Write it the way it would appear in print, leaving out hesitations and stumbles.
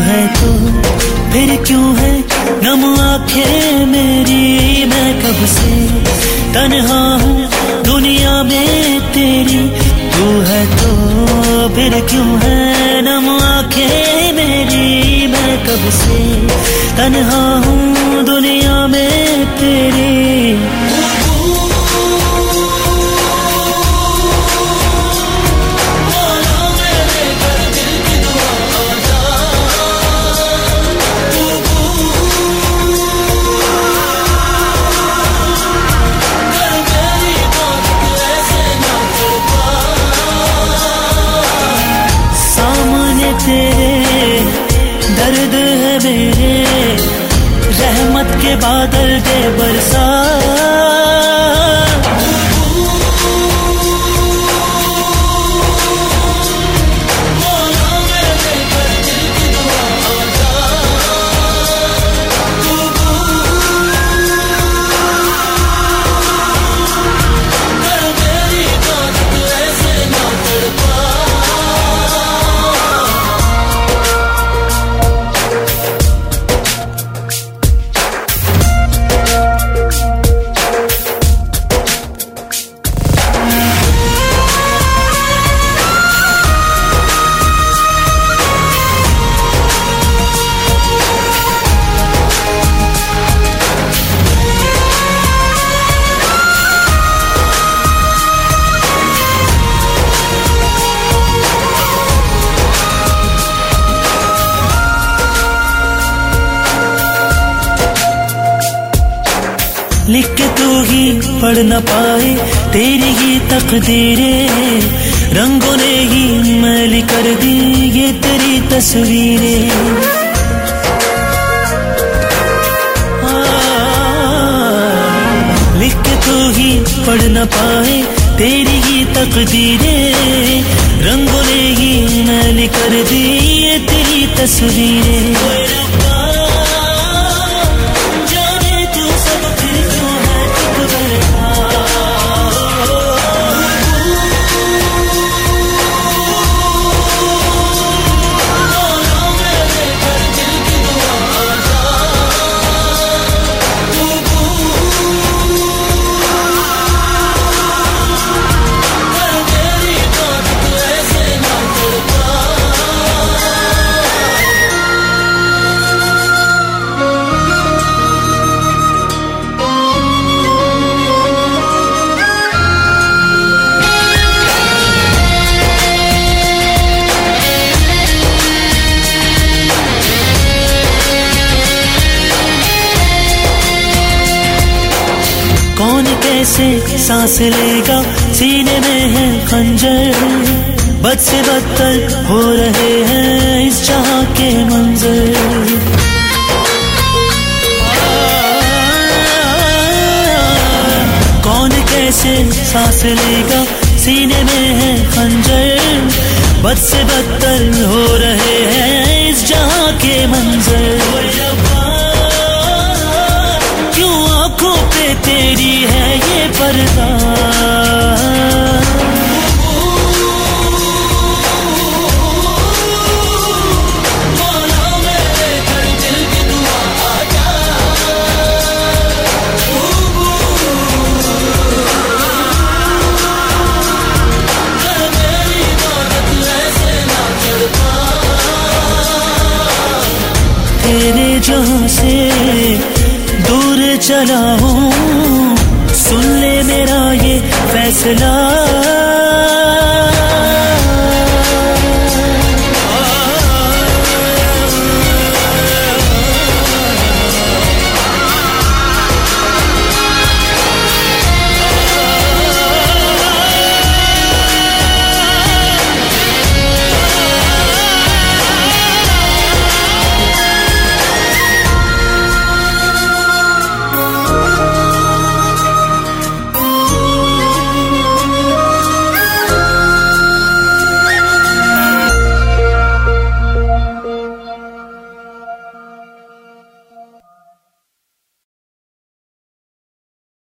है तो फिर क्यों है नम आंखें मेरी, मैं कब से तन्हा हूँ दुनिया में तेरी। तू है तो फिर क्यों है नम आंखें मेरी, मैं कब से तन्हा हूँ दुनिया में तेरी। तेरे दर्द है मेरे, रहमत के बादल दे बरसा। लिख के तू ही पढ़ न पाए तेरी ही तकदीरें, रंगों ने ही मैली कर दी ये तेरी तस्वीरें। लिख के तू ही पढ़ न पाए तेरी ही तकदीरें, रंगों ने ही मैली कर दी ये तेरी तस्वीरें। कौन कैसे सांस लेगा सीने में है खंजर, बद से बदतर हो रहे हैं इस जहां के मंजर। कौन कैसे सांस लेगा सीने में है खंजर, बद से बदतर हो रहे हैं इस जहां के मंजर। आँखों पे तेरी है ये पर्दा, तेरे जहां से दूर चला हूँ, सुन ले मेरा ये फैसला।